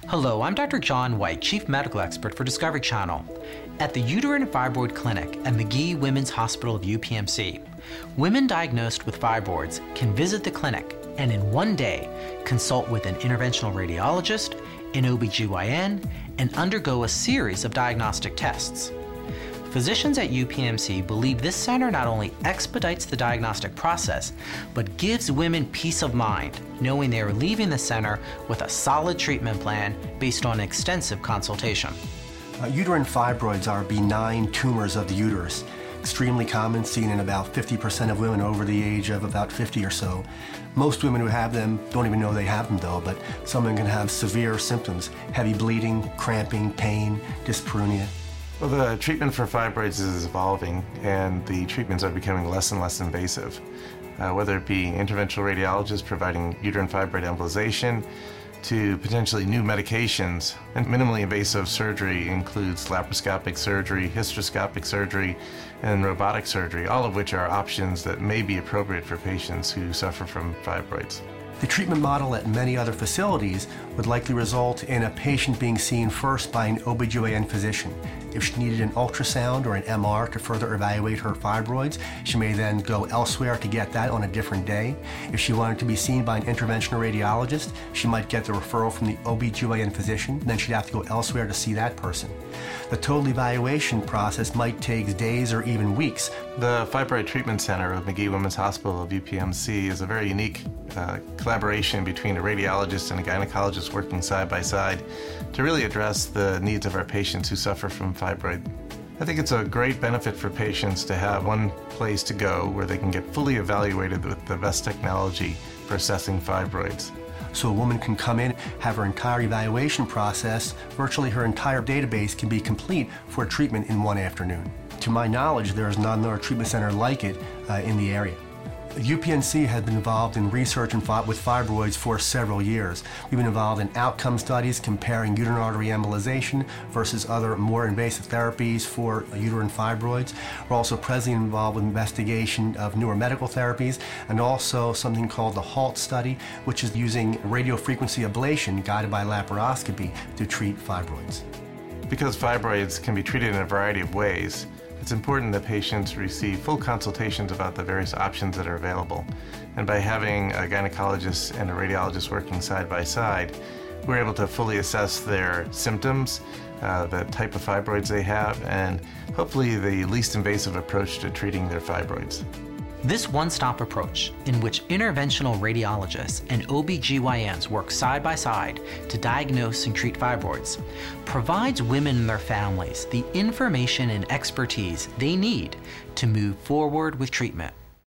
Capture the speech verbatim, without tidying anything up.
Hello, I'm Doctor John White, Chief Medical Expert for Discovery Channel. At the Uterine and Fibroid Clinic at McGee Women's Hospital of U P M C, women diagnosed with fibroids can visit the clinic and in one day consult with an interventional radiologist, an O B G Y N, and undergo a series of diagnostic tests. Physicians at U P M C believe this center not only expedites the diagnostic process, but gives women peace of mind, knowing they are leaving the center with a solid treatment plan based on extensive consultation. Uh, uterine fibroids are benign tumors of the uterus, extremely common, seen in about fifty percent of women over the age of about fifty or so. Most women who have them don't even know they have them though, but some of them can have severe symptoms, heavy bleeding, cramping, pain, dyspareunia. Well, the treatment for fibroids is evolving, and the treatments are becoming less and less invasive. Uh, whether it be interventional radiologists providing uterine fibroid embolization, to potentially new medications, and minimally invasive surgery includes laparoscopic surgery, hysteroscopic surgery, and robotic surgery, all of which are options that may be appropriate for patients who suffer from fibroids. The treatment model at many other facilities would likely result in a patient being seen first by an O B G Y N physician. If she needed an ultrasound or an M R to further evaluate her fibroids, she may then go elsewhere to get that on a different day. If she wanted to be seen by an interventional radiologist, she might get the referral from the O B G Y N physician, then she'd have to go elsewhere to see that person. The total evaluation process might take days or even weeks. The Fibroid Treatment Center of McGee Women's Hospital of U P M C is a very unique uh, collaboration between a radiologist and a gynecologist working side by side to really address the needs of our patients who suffer from fibroid. I think it's a great benefit for patients to have one place to go where they can get fully evaluated with the best technology for assessing fibroids. So a woman can come in, have her entire evaluation process, virtually her entire database can be complete for treatment in one afternoon. To my knowledge, there is not another treatment center like it uh, in the area. U P M C has been involved in research and fi- with fibroids for several years. We've been involved in outcome studies comparing uterine artery embolization versus other more invasive therapies for uterine fibroids. We're also presently involved with investigation of newer medical therapies and also something called the HALT study, which is using radiofrequency ablation guided by laparoscopy to treat fibroids. Because fibroids can be treated in a variety of ways, it's important that patients receive full consultations about the various options that are available. And by having a gynecologist and a radiologist working side by side, we're able to fully assess their symptoms, uh, the type of fibroids they have, and hopefully the least invasive approach to treating their fibroids. This one-stop approach, in which interventional radiologists and O B G Y Ns work side by side to diagnose and treat fibroids, provides women and their families the information and expertise they need to move forward with treatment.